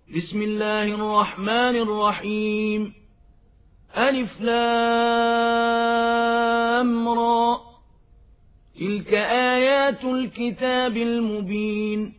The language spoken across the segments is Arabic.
بسم الله الرحمن الرحيم ألف لام را تلك آيات الكتاب المبين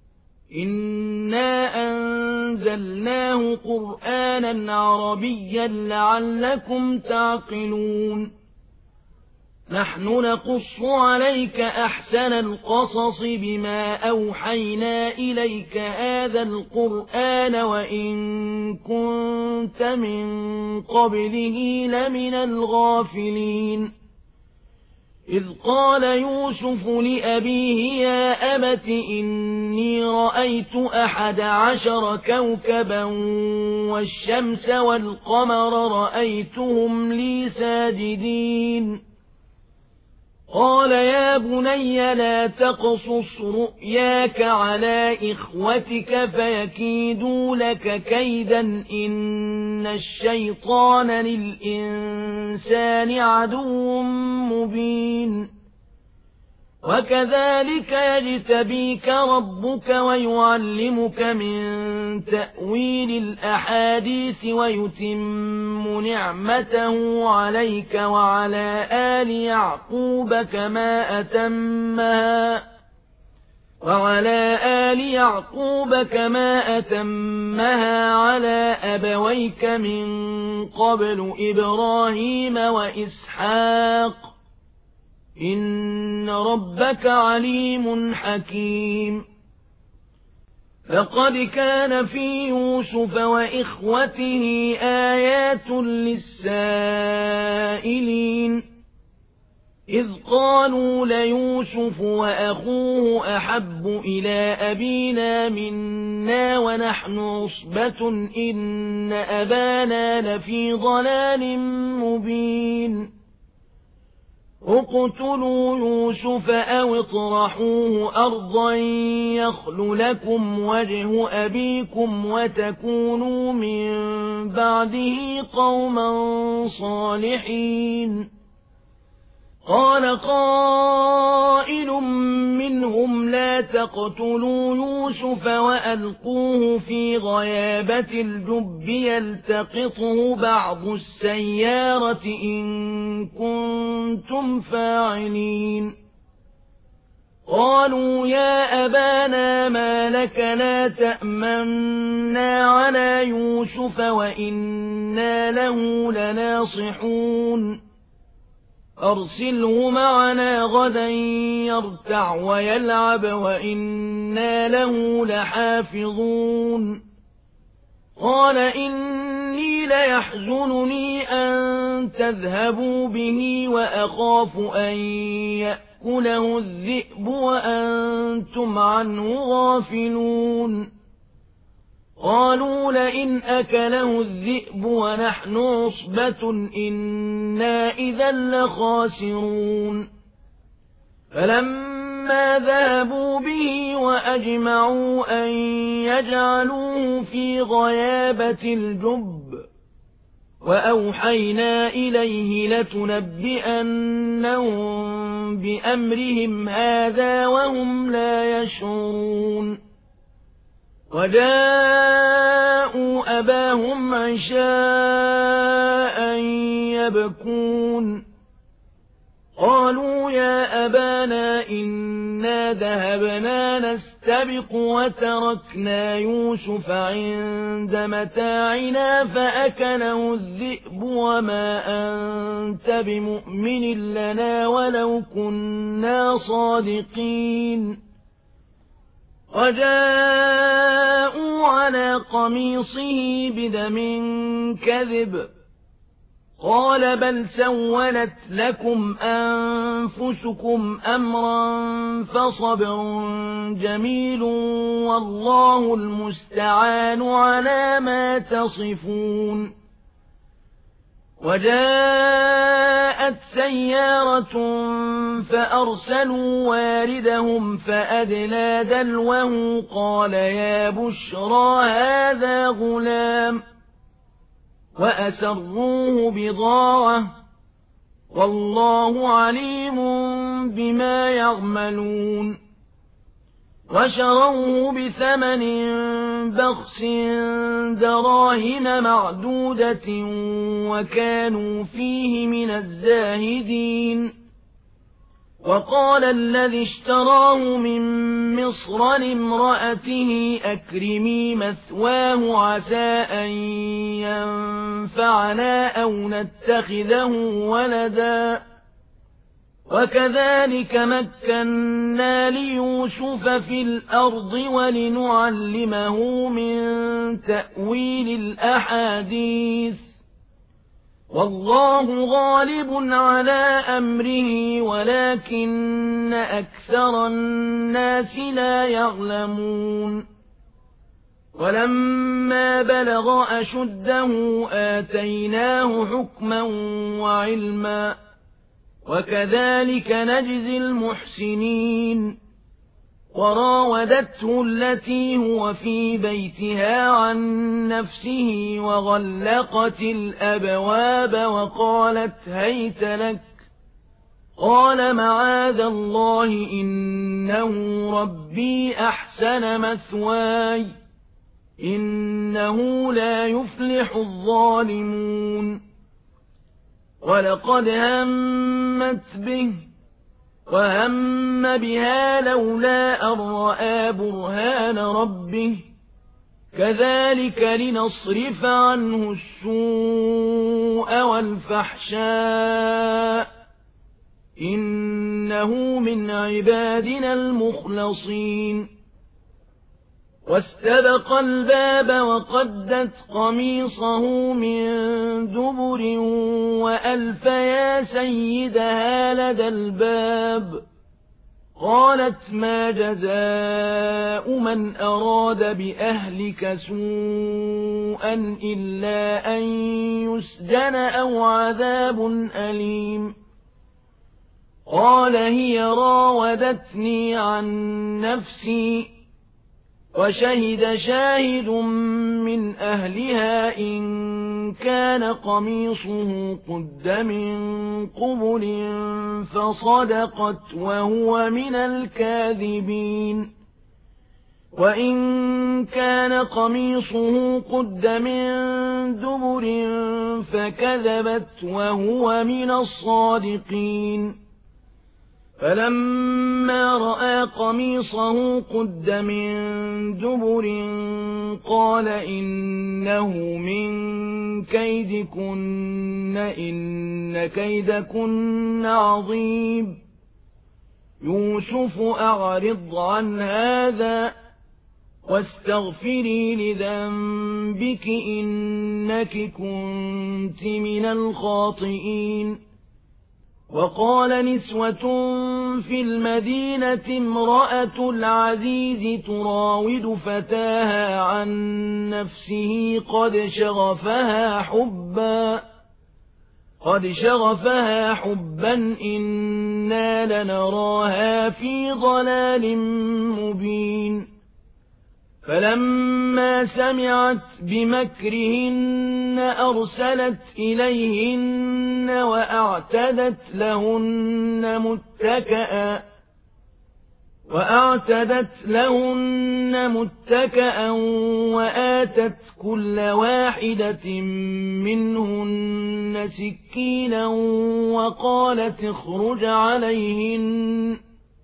إنا أنزلناه قرآنا عربيا لعلكم تعقلون نحن نقص عليك أحسن القصص بما أوحينا إليك هذا القرآن وإن كنت من قبله لمن الغافلين إذ قال يوسف لأبيه يا أبت إني رأيت 11 كوكبا والشمس والقمر رأيتهم لي ساجدين قال يا بني لا تقصص رؤياك على إخوتك فيكيدوا لك كيدا إن الشيطان للإنسان عدو مبين وكذلك يجتبيك ربك ويعلمك من تأويل الأحاديث ويتم نعمته عليك وعلى آل يعقوب كما أتمها على أبويك من قبل إبراهيم وإسحاق إن ربك عليم حكيم لقد كان في يوسف وإخوته آيات للسائلين إذ قالوا ليوسف وأخوه أحب إلى أبينا منا ونحن عصبة إن أبانا لفي ضلال مبين اقتلوا يوسف أو اطرحوه أرضا يخل لكم وجه أبيكم وتكونوا من بعده قوما صالحين قال قائل منهم لا تقتلوا يوسف وألقوه في غيابة الجب يلتقطه بعض السيارة إن كنتم فاعلين قالوا يا أبانا ما لك لا تأمنا على يوسف وإنا له لناصحون أرسله معنا غدا يرتع ويلعب وإنا له لحافظون قال إني ليحزنني أن تذهبوا به وأخاف أن يأكله الذئب وأنتم عنه غافلون قالوا لئن أكله الذئب ونحن عصبة إنا إذا لخاسرون فلما ذهبوا به وأجمعوا أن يجعلوه في غيابة الجب وأوحينا إليه لتنبئنهم بأمرهم هذا وهم لا يشعرون وجاءوا أباهم عشاء يبكون قالوا يا أبانا إنا ذهبنا نستبق وتركنا يوسف عند متاعنا فأكله الذئب وما أنت بمؤمن لنا ولو كنا صادقين وجاءوا على قميصه بدم كذب قال بل سولت لكم أنفسكم أمرا فصبر جميل والله المستعان على ما تصفون وجاءت سيارة فأرسلوا واردهم فأدلى دلوه قال يا بشرى هذا غلام وأسروه بضاعة والله عليم بما يعملون وشروه بثمن بخس دراهم معدودة وكانوا فيه من الزاهدين وقال الذي اشتراه من مصر لامرأته أكرمي مثواه عسى أن ينفعنا أو نتخذه ولدا وكذلك مكنا ليوسف في الأرض ولنعلمه من تأويل الأحاديث والله غالب على أمره ولكن أكثر الناس لا يعلمون ولما بلغ أشده آتيناه حكما وعلما وكذلك نجزي المحسنين وراودته التي هو في بيتها عن نفسه وغلقت الأبواب وقالت هيت لك قال معاذ الله إنه ربي أحسن مثواي إنه لا يفلح الظالمون ولقد همت به وهم بها لولا أن رأى برهان ربه كذلك لنصرف عنه السوء والفحشاء إنه من عبادنا المخلصين واستبق الباب وقدت قميصه من دبر وألف يا سيدها لدى الباب قالت ما جزاء من أراد بأهلك سوءا إلا أن يسجن أو عذاب أليم قال هي راودتني عن نفسي وشهد شاهد من أهلها إن كان قميصه قد من قبل فصدقت وهو من الكاذبين وإن كان قميصه قد من دبر فكذبت وهو من الصادقين فلما رأى قميصه قد من دبر قال إنه من كيدكن إن كيدكن عظيم يوسف أعرض عن هذا واستغفري لذنبك إنك كنت من الخاطئين وقال نسوة في المدينة امرأة العزيز تراود فتاها عن نفسه قد شغفها حبا إنا لنراها في ضلال مبين فلما سمعت بمكرهن أرسلت إليهن وأعتدت لهن متكأ وآتت كل واحدة منهن سكينا وقالت اخرج عليهن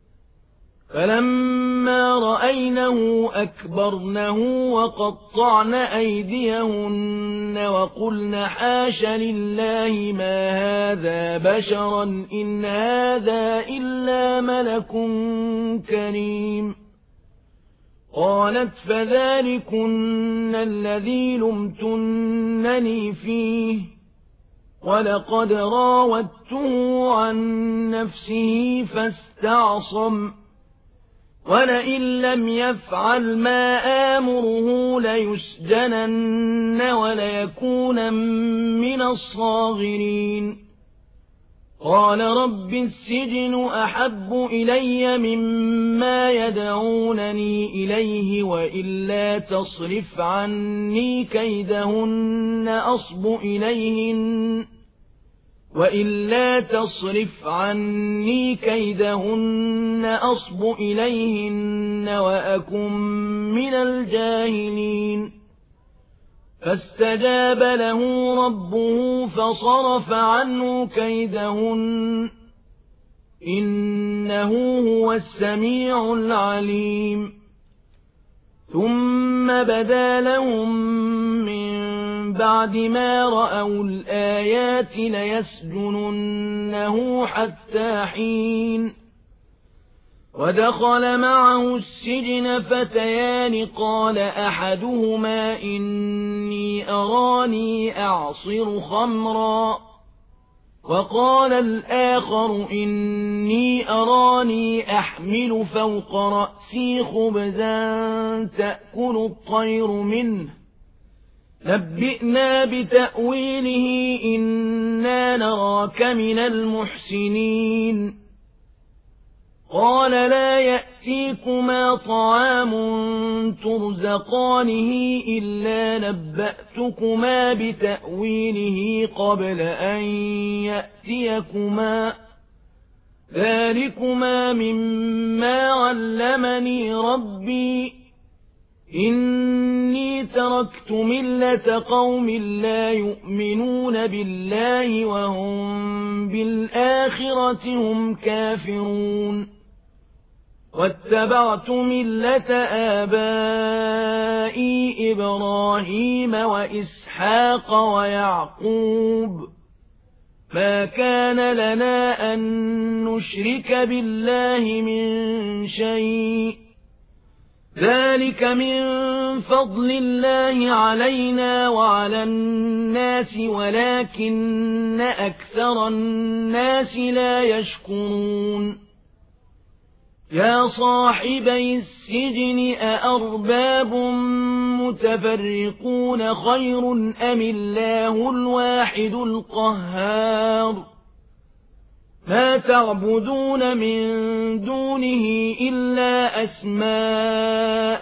فلما رأينه أكبرنه وقطعن أيديهن وقلن حاش لله ما هذا بشرا إن هذا إلا ملك كريم قالت فذلكن الذي لمتنني فيه ولقد راودته عن نفسه فاستعصم ولئن لم يفعل ما آمره ليسجنن وليكون من الصاغرين قال رب السجن أحب إلي مما يدعونني إليه وإلا تصرف عني كيدهن وإلا تصرف عني كيدهن أصب إليهن وأكن من الجاهلين فاستجاب له ربه فصرف عنه كيدهن إنه هو السميع العليم ثم بدا لهم من بعد ما رأوا الآيات ليسجننه حتى حين ودخل معه السجن فتيان قال أحدهما إني أراني أعصر خمرا وقال الآخر إني أراني أحمل فوق رأسي خبزا تأكل الطير منه نبئنا بتأويله إنا نراك من المحسنين قال لا يأتيكما طعام ترزقانه إلا نبأتكما بتأويله قبل أن يأتيكما ذلكما مما علمني ربي إني تركت ملة قوم لا يؤمنون بالله وهم بالآخرة هم كافرون واتبعت ملة آبائي إبراهيم وإسحاق ويعقوب ما كان لنا أن نشرك بالله من شيء ذلك من فضل الله علينا وعلى الناس ولكن أكثر الناس لا يشكرون يا صاحبي السجن أأرباب متفرقون خير أم الله الواحد القهار ما تعبدون من دونه إلا أسماء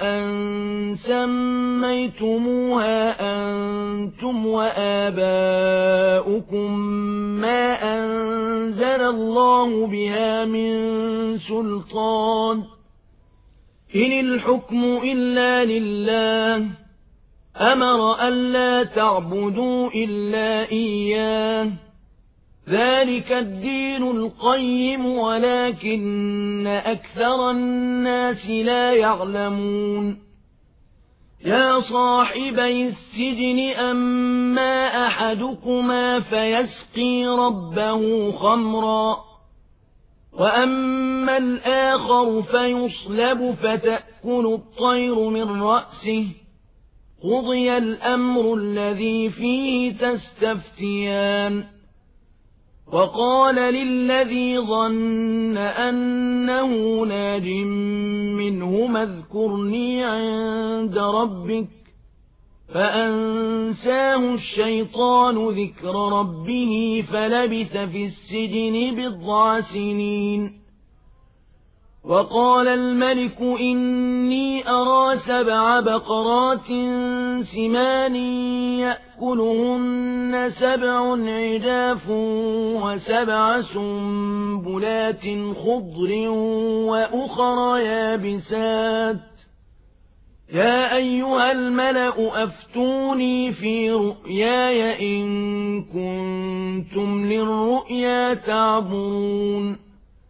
سميتموها أنتم وآباؤكم ما أنزل الله بها من سلطان إن الحكم إلا لله أمر ألا تعبدوا إلا إياه ذلك الدين القيم ولكن أكثر الناس لا يعلمون يا صاحبي السجن أما أحدكما فيسقي ربه خمرا وأما الآخر فيصلب فتأكل الطير من رأسه قضي الأمر الذي فيه تستفتيان وقال للذي ظن أنه ناج منهما اذكرني عند ربك فأنساه الشيطان ذكر ربه فلبث في السجن بضع سنين وقال الملك إني أرى 7 بقرات سمان يأكلهن 7 عجاف و7 سنبلات خضر وأخر يابسات يا أيها الملأ أفتوني في رؤياي إن كنتم للرؤيا تعبرون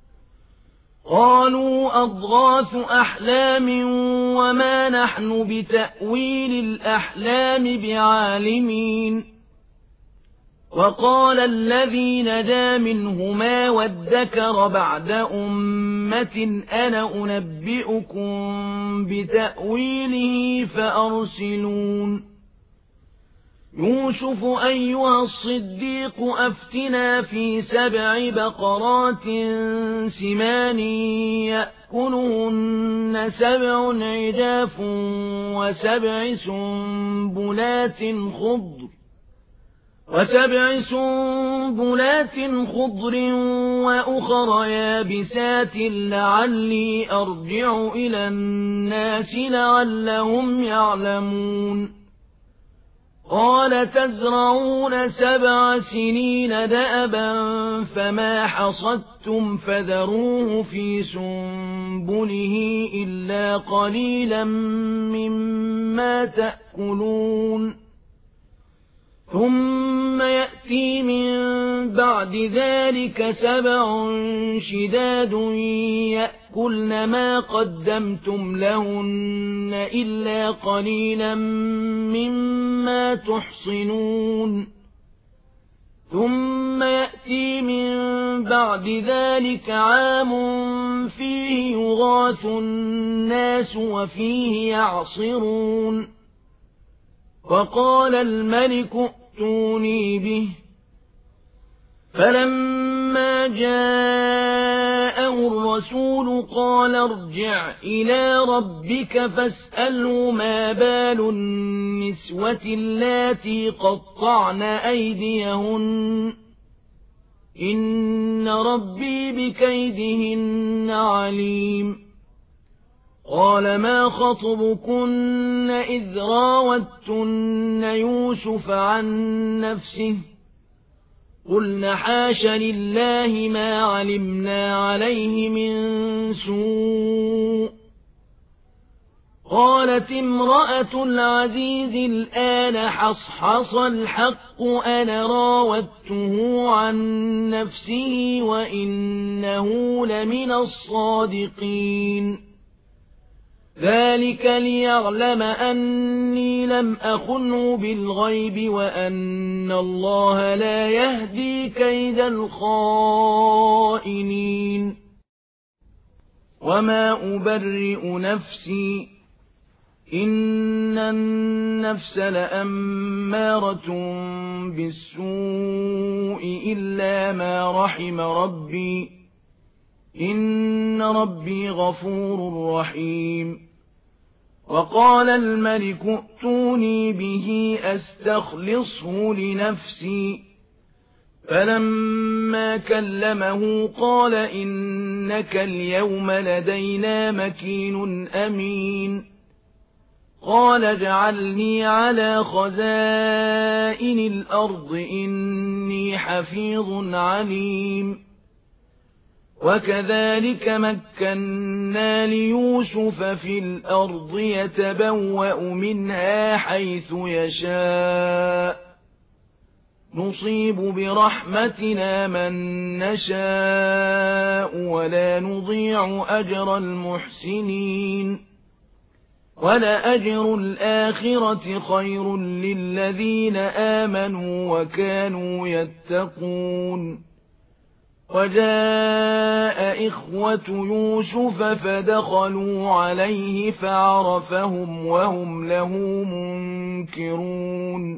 قالوا أضغاث أحلام وما نحن بتأويل الأحلام بعالمين وقال الذي نجا منهما وادكر بعد أمة أنا أنبئكم بتأويله فأرسلون يوسف أيها الصديق أفتنا في 7 بقرات سمان يأكلهن 7 عجاف و7 سنبلات خضر وأخر يابسات لعلي أرجع إلى الناس لعلهم يعلمون قال تزرعون 7 سنين دأبا فما حصدتم فذروه في سنبله إلا قليلا مما تأكلون ثم يأتي من بعد ذلك 7 شداد يأكلن ما قدمتم لهن إلا قليلا مما تحصنون ثم يأتي من بعد ذلك عام فيه يغاث الناس وفيه يعصرون وقال الملك ائتوني به فلما جاءه الرسول قال ارجع إلى ربك فاسأله ما بال النسوة اللاتي قطعن أيديهن إن ربي بكيدهن عليم قال ما خطبكن إذ راوتن يوسف عن نفسه قلن حاش لله ما علمنا عليه من سوء قالت امرأة العزيز الآن حصحص الحق أنا راودته عن نفسه وإنه لمن الصادقين ذلك ليعلم أني لم أخنه بالغيب وأن الله لا يهدي كيد الخائنين وما أبرئ نفسي إن النفس لأمارة بالسوء إلا ما رحم ربي إن ربي غفور رحيم وقال الملك ائتوني به أستخلصه لنفسي فلما كلمه قال إنك اليوم لدينا مكين أمين قال اجعلني على خزائن الأرض إني حفيظ عليم وكذلك مكنا ليوسف في الأرض يتبوأ منها حيث يشاء نصيب برحمتنا من نشاء ولا نضيع أجر المحسنين ولأجر الآخرة خير للذين آمنوا وكانوا يتقون وجاء إخوة يوسف فدخلوا عليه فعرفهم وهم له منكرون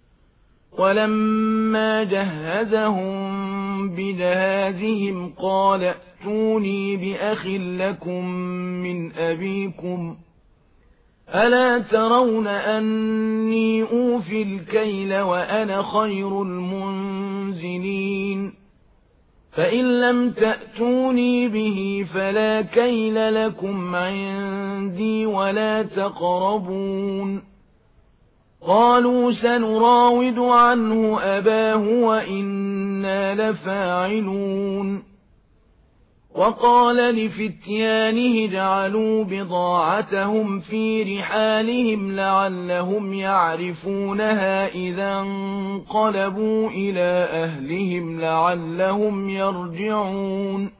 ولما جهزهم بجهازهم قال ائتوني بأخ لكم من أبيكم ألا ترون أني أوفي الكيل وأنا خير المنزلين فإن لم تأتوني به فلا كيل لكم عندي ولا تقربون قالوا سنراود عنه أباه وإنا لفاعلون وقال لفتيانه اجعلوا بضاعتهم في رحالهم لعلهم يعرفونها إذا انقلبوا إلى أهلهم لعلهم يرجعون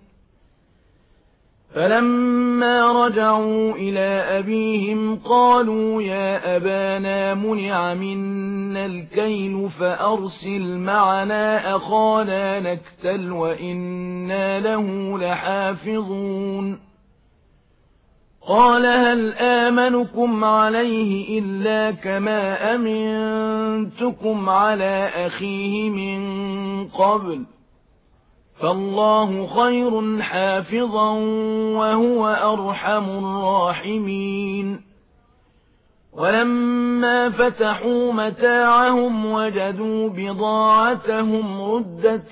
فلما رجعوا إلى أبيهم قالوا يا أبانا منع منا الكيل فأرسل معنا أخانا نكتل وإنا له لحافظون قال هل آمنكم عليه إلا كما أمنتكم على أخيه من قبل فالله خير حافظا وهو أرحم الراحمين ولما فتحوا متاعهم وجدوا بضاعتهم ردت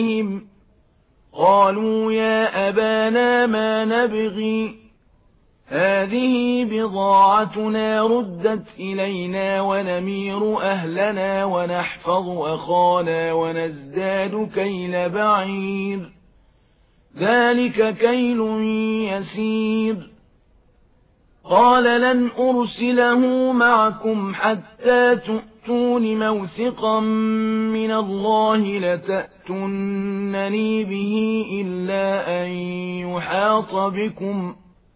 إليهم قالوا يا أبانا ما نبغي هذه بضاعتنا ردت إلينا ونمير أهلنا ونحفظ أخانا ونزداد كيل بعير ذلك كيل يسير قال لن أرسله معكم حتى تؤتون موثقا من الله لتأتونني به إلا أن يحاط بكم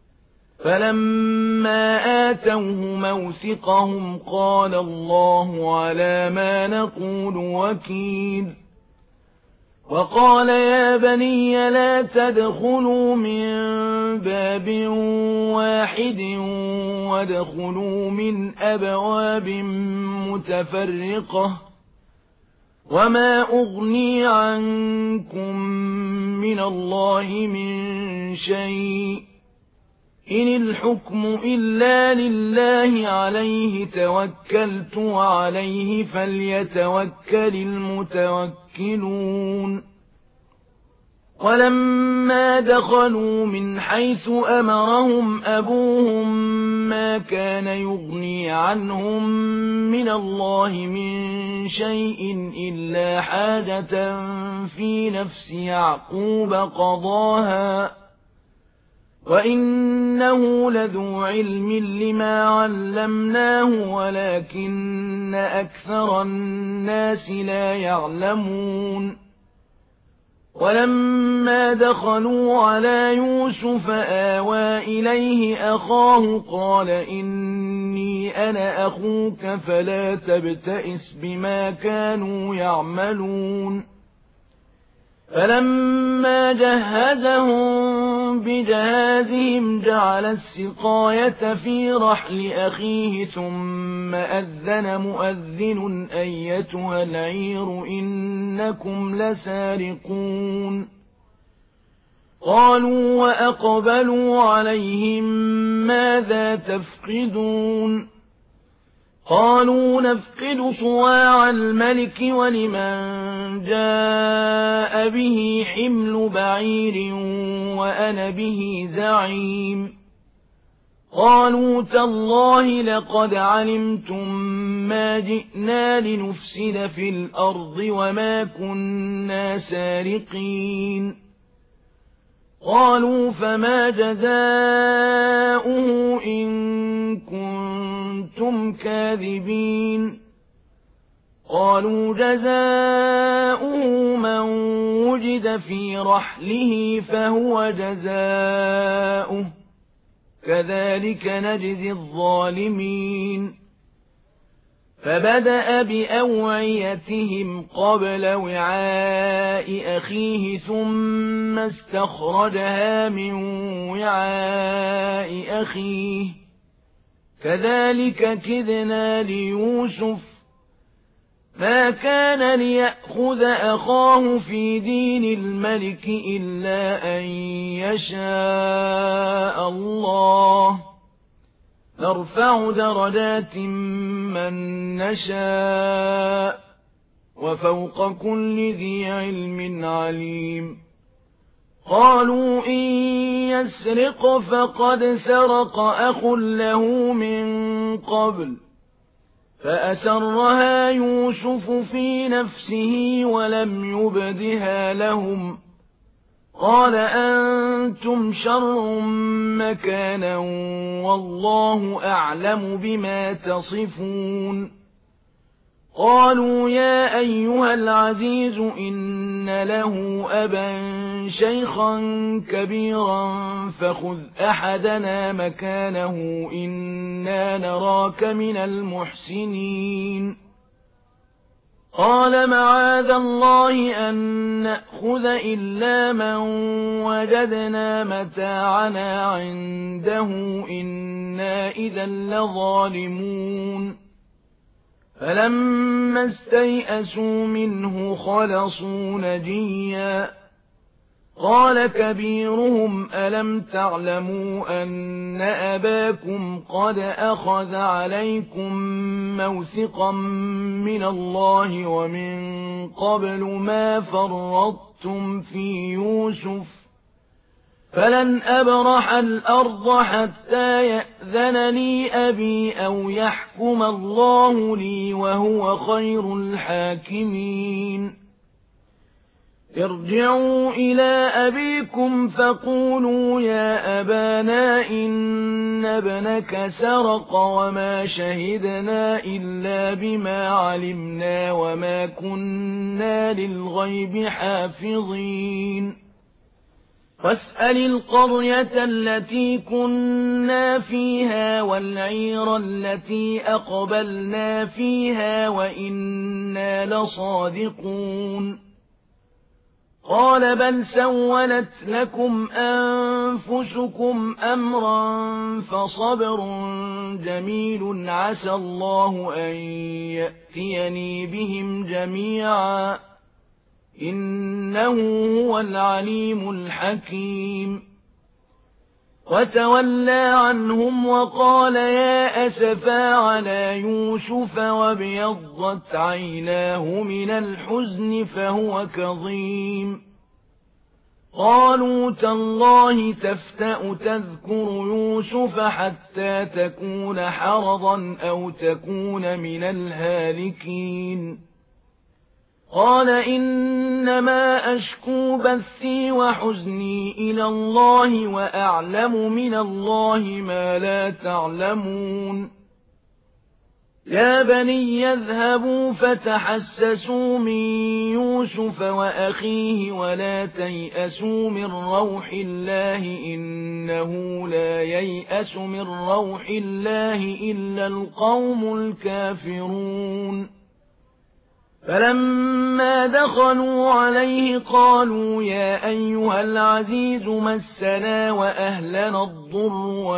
فلما آتوه موثقهم قال الله على ما نقول وكيل وقال يا بني لا تدخلوا من باب واحد وادخلوا من أبواب متفرقة وما أغني عنكم من الله من شيء إن الحكم إلا لله عليه توكلت وعليه فليتوكل المتوكلون ولما دخلوا من حيث أمرهم أبوهم ما كان يغني عنهم من الله من شيء إلا حاجة في نفس يعقوب قضاها وإنه لذو علم لما علمناه ولكن أكثر الناس لا يعلمون ولما دخلوا على يوسف آوى إليه أخاه قال إني أنا أخوك فلا تبتئس بما كانوا يعملون فلما جهزهم بجهازهم جعل السقاية في رحل أخيه ثم أذن مؤذن أيتها العير إنكم لسارقون قالوا وأقبلوا عليهم ماذا تفقدون قالوا نفقد صواع الملك ولمن جاء به حمل بعير وأنا به زعيم قالوا تالله لقد علمتم ما جئنا لنفسد في الأرض وما كنا سارقين قالوا فما جزاؤه إن كنتم كاذبين قالوا جزاؤه من وجد في رحله فهو جزاؤه كذلك نجزي الظالمين فبدأ بأوعيتهم قبل وعاء أخيه ثم استخرجها من وعاء أخيه كذلك كدنا ليوسف ما كان ليأخذ أخاه في دين الملك إلا أن يشاء الله نرفع درجات من نشاء وفوق كل ذي علم عليم قالوا إن يسرق فقد سرق أخ له من قبل فأسرها يوسف في نفسه ولم يبدها لهم قال أنتم شر مكانا والله أعلم بما تصفون قالوا يا أيها العزيز إن له أبا شيخا كبيرا فخذ أحدنا مكانه إنا نراك من المحسنين قال معاذ الله أن نأخذ إلا من وجدنا متاعنا عنده إنا إذا لظالمون فلما استيئسوا منه خلصوا نجيا قال كبيرهم ألم تعلموا أن أباكم قد أخذ عليكم موثقا من الله ومن قبل ما فرطتم في يوسف فلن أبرح الأرض حتى يأذن لي أبي أو يحكم الله لي وهو خير الحاكمين ارجعوا إلى أبيكم فقولوا يا أبانا إن ابنك سرق وما شهدنا إلا بما علمنا وما كنا للغيب حافظين واسأل القرية التي كنا فيها والعير التي أقبلنا فيها وإنا لصادقون قال بل سولت لكم أنفسكم أمرا فصبر جميل عسى الله أن يأتيني بهم جميعا إنه هو العليم الحكيم وتولى عنهم وقال يا أسفا على يوسف وابيضت عيناه من الحزن فهو كظيم قالوا تالله تفتأ تذكر يوسف حتى تكون حرضا أو تكون من الهالكين قال إنما أشكو بثي وحزني إلى الله وأعلم من الله ما لا تعلمون يا بني يذهبوا فتحسسوا من يوسف وأخيه ولا تيأسوا من روح الله إنه لا ييأس من روح الله إلا القوم الكافرون فلما دخلوا عليه قالوا يا أيها العزيز مسنا وأهلنا الضر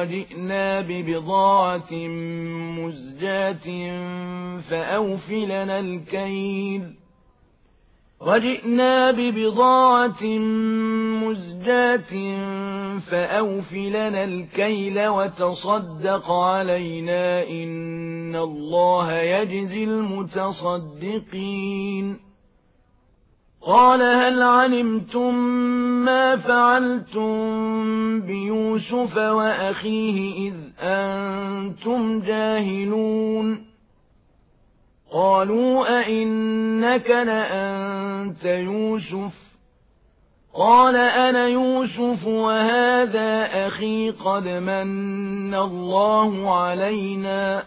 وجئنا ببضاعة مزجاة فأوفلنا الكيل وتصدق علينا إن الله يجزي المتصدقين قال هل علمتم ما فعلتم بيوسف وأخيه إذ أنتم جاهلون قالوا أئنك لأنت يوسف قال أنا يوسف وهذا أخي قد من الله علينا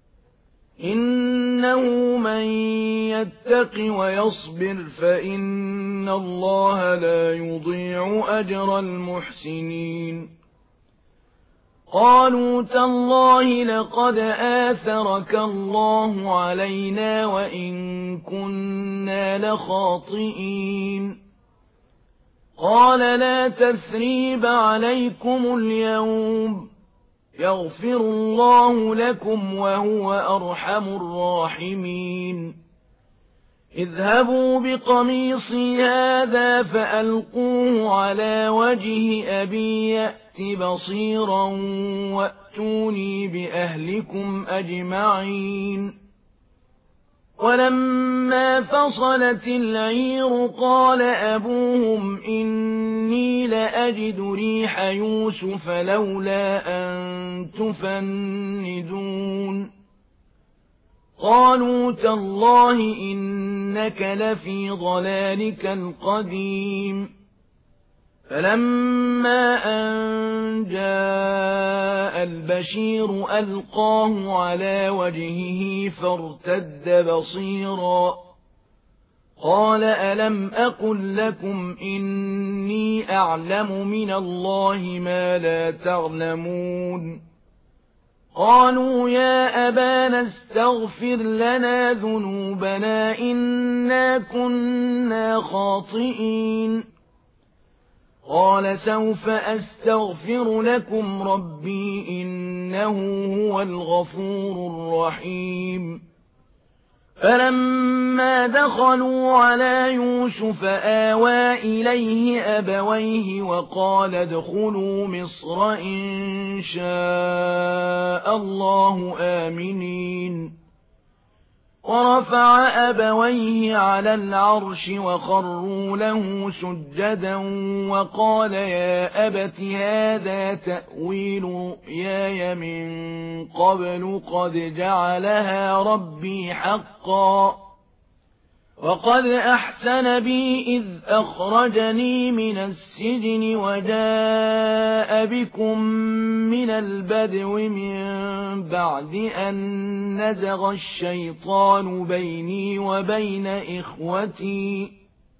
إنه من يتق ويصبر فإن الله لا يضيع أجر المحسنين قالوا تالله لقد آثرك الله علينا وإن كنا لخاطئين قال لا تثريب عليكم اليوم يغفر الله لكم وهو أرحم الراحمين اذهبوا بقميصي هذا فألقوه على وجه أبي يأت بصيرا وأتوني بأهلكم أجمعين ولما فصلت العير قال أبوهم إني لأجد ريح يوسف لولا أن تفندون قالوا تالله إنك لفي ضلالك القديم فلما أن جاء البشير ألقاه على وجهه فارتد بصيرا قال ألم أقل لكم إني أعلم من الله ما لا تعلمون قالوا يا أبانا استغفر لنا ذنوبنا إنا كنا خاطئين قال سوف أستغفر لكم ربي إنه هو الغفور الرحيم فلما دخلوا على يوسف آوى إليه أبويه وقال ادخلوا مصر إن شاء الله آمنين ورفع أبويه على العرش وخروا له سجدا وقال يا أبت هذا تأويل رؤياي من قبل قد جعلها ربي حقا وقد أحسن بي إذ أخرجني من السجن وجاء بكم من البدو من بعد أن نزغ الشيطان بيني وبين إخوتي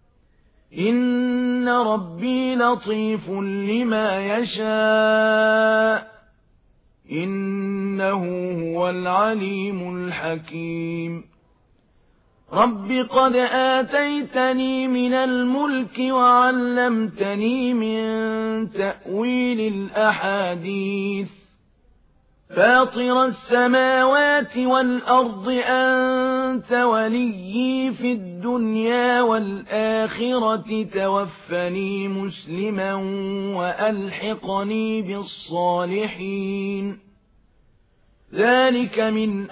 إن ربي لطيف لما يشاء إنه هو العليم الحكيم رب قد آتيتني من الملك وعلمتني من تأويل الأحاديث فاطر السماوات والأرض أنت وليي في الدنيا والآخرة توفني مسلما وألحقني بالصالحين ذلك من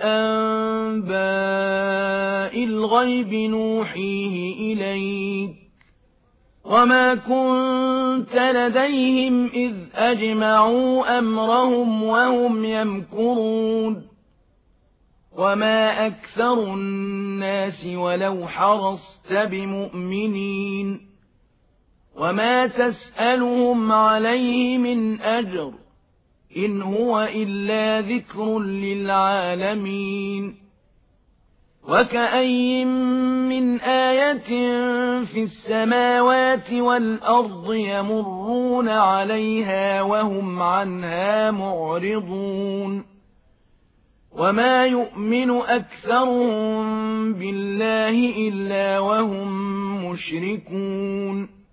أنباء الغيب نوحيه إليك وما كنت لديهم إذ أجمعوا أمرهم وهم يمكرون وما أكثر الناس ولو حرصت بمؤمنين وما تسألهم عليه من أجر إن هو إلا ذكر للعالمين وكأي من آية في السماوات والأرض يمرون عليها وهم عنها معرضون وما يؤمن أكثرهم بالله إلا وهم مشركون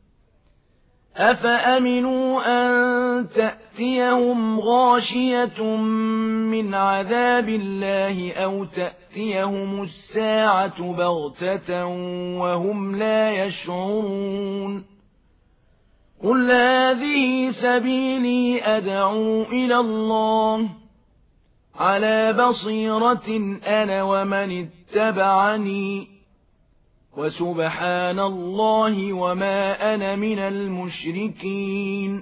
أفأمنوا أن تأتيهم غاشية من عذاب الله أو تأتيهم الساعة بغتة وهم لا يشعرون قل هذه سبيلي أدعو إلى الله على بصيرة أنا ومن اتبعني وسبحان الله وما أنا من المشركين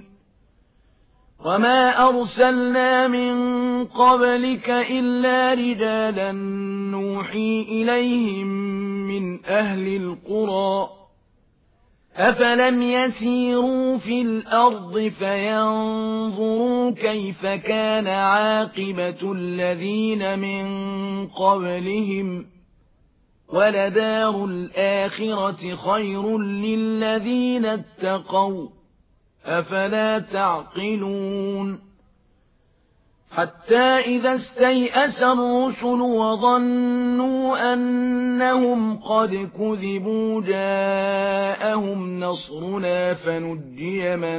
وما أرسلنا من قبلك إلا رجالا نوحي إليهم من أهل القرى أفلم يسيروا في الأرض فينظروا كيف كان عاقبة الذين من قبلهم ولدار الآخرة خير للذين اتقوا أفلا تعقلون حتى إذا استيأس الرسل وظنوا أنهم قد كذبوا جاءهم نصرنا فنجي من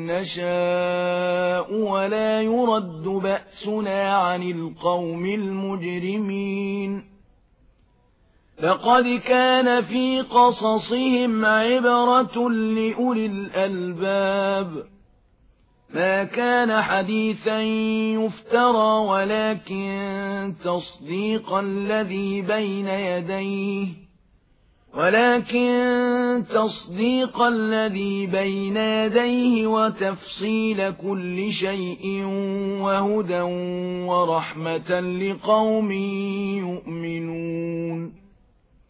نشاء ولا يرد بأسنا عن القوم المجرمين لقد كان في قصصهم عبرة لأولي الألباب ما كان حديثا يفترى ولكن تصديق الذي بين يديه وتفصيل كل شيء وهدى ورحمة لقوم يؤمنون